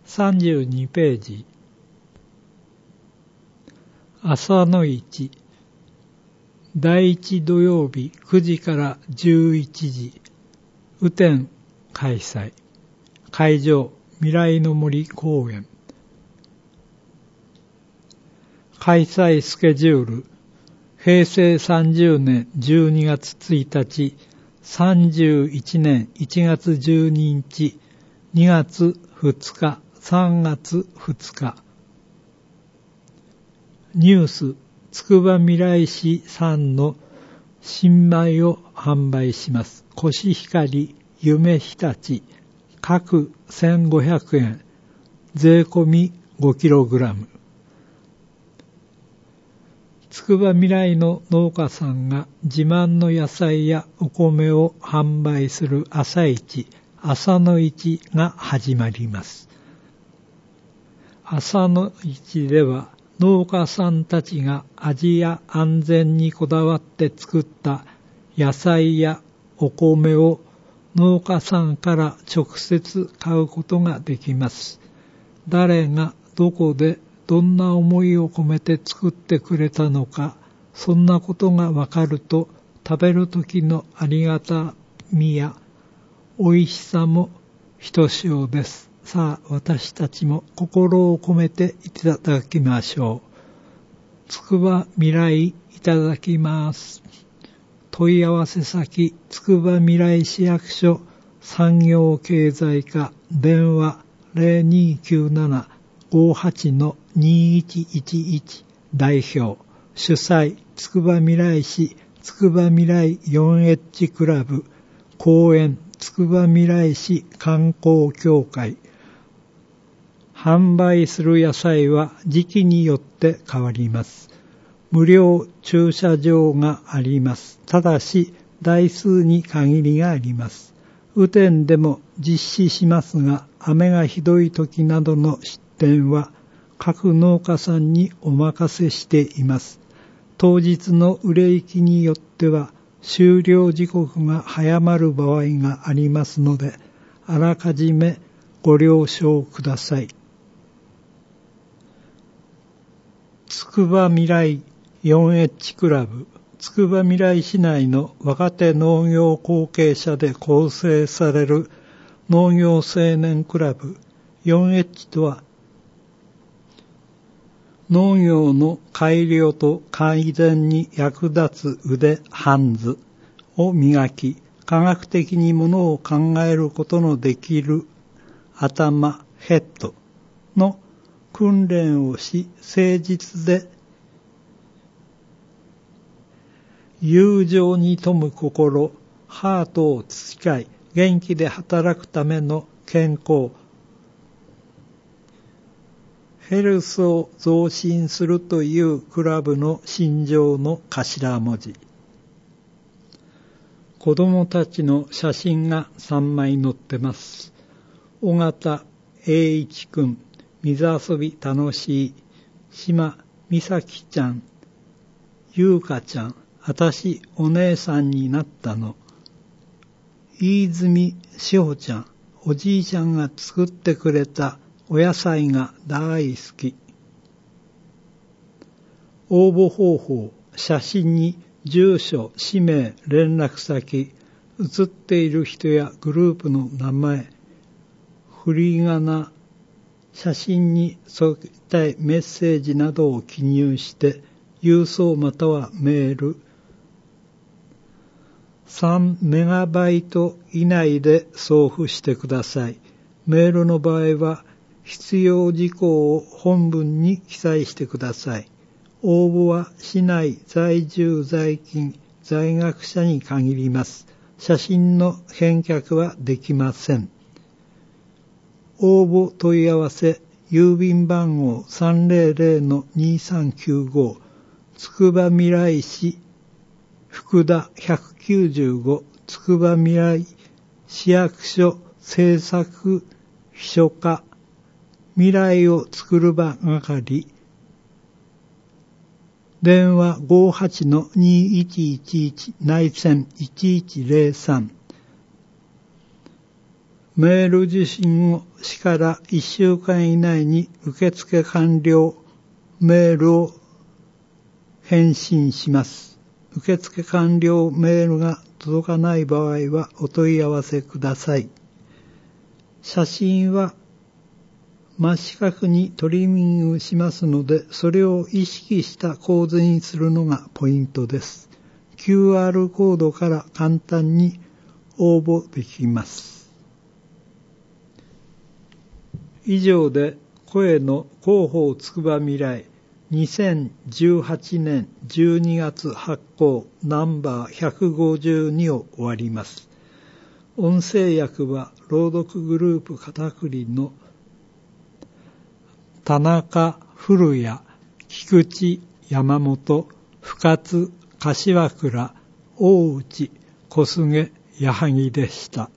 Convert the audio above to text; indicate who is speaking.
Speaker 1: 32ページ。朝の市。第1土曜日9時から11時。雨天開催。会場、未来の森公園。開催スケジュール。平成30年12月1日、31年1月12日、2月2日、3月2日。ニュース、つくばみらい市産の新米を販売します。コシヒカリ、夢日立、各1500円、税込み 5kg。つくばみらいの農家さんが自慢の野菜やお米を販売する朝市、朝の市が始まります。朝の市では農家さんたちが味や安全にこだわって作った野菜やお米を農家さんから直接買うことができます。誰がどこでどんな思いを込めて作ってくれたのか、そんなことがわかると食べる時のありがたみや美味しさもひとしおです。さあ、私たちも心を込めていただきましょう。つくばみらいいただきます。問い合わせ先、つくばみらい市役所産業経済課、電話 0297-58-2111 代表、主催、つくばみらい市つくばみらい 4H クラブ、公園、つくばみらい市観光協会。販売する野菜は時期によって変わります。無料駐車場があります。ただし台数に限りがあります。雨天でも実施しますが、雨がひどい時などの出店は各農家さんにお任せしています。当日の売れ行きによっては終了時刻が早まる場合がありますので、あらかじめご了承ください。つくばみらい 4H クラブ、つくばみらい市内の若手農業後継者で構成される農業青年クラブ。 4H とは農業の改良と改善に役立つ腕、ハンズを磨き、科学的にものを考えることのできる頭、ヘッドの訓練をし、誠実で友情に富む心、ハートを培い、元気で働くための健康、ヘルスを増進するというクラブの信条の頭文字。子供たちの写真が3枚載ってます。尾形栄一くん、水遊び楽しい。島美咲ちゃん、優香ちゃん、あたしお姉さんになったの。飯泉志保ちゃん、おじいちゃんが作ってくれたお野菜が大好き。応募方法、写真に住所、氏名、連絡先、写っている人やグループの名前、振り仮名、写真に添えたいメッセージなどを記入して、郵送またはメール、3メガバイト以内で送付してください。メールの場合は、必要事項を本文に記載してください。応募は市内在住在勤在学者に限ります。写真の返却はできません。応募問い合わせ、郵便番号 300-2395 つくばみらい市福田195つくばみらい市役所政策秘書課未来をつくる場係、電話 58-2111 内線1103、 メール受信をしから1週間以内に受付完了メールを返信します。受付完了メールが届かない場合はお問い合わせください。写真は真四角にトリミングしますので、それを意識した構図にするのがポイントです。QR コードから簡単に応募できます。以上で声の広報つくば未来2018年12月発行ナンバー152を終わります。音声訳は朗読グループ片栗の田中、古谷、菊池、山本、深津、柏倉、大内、小菅、矢作でした。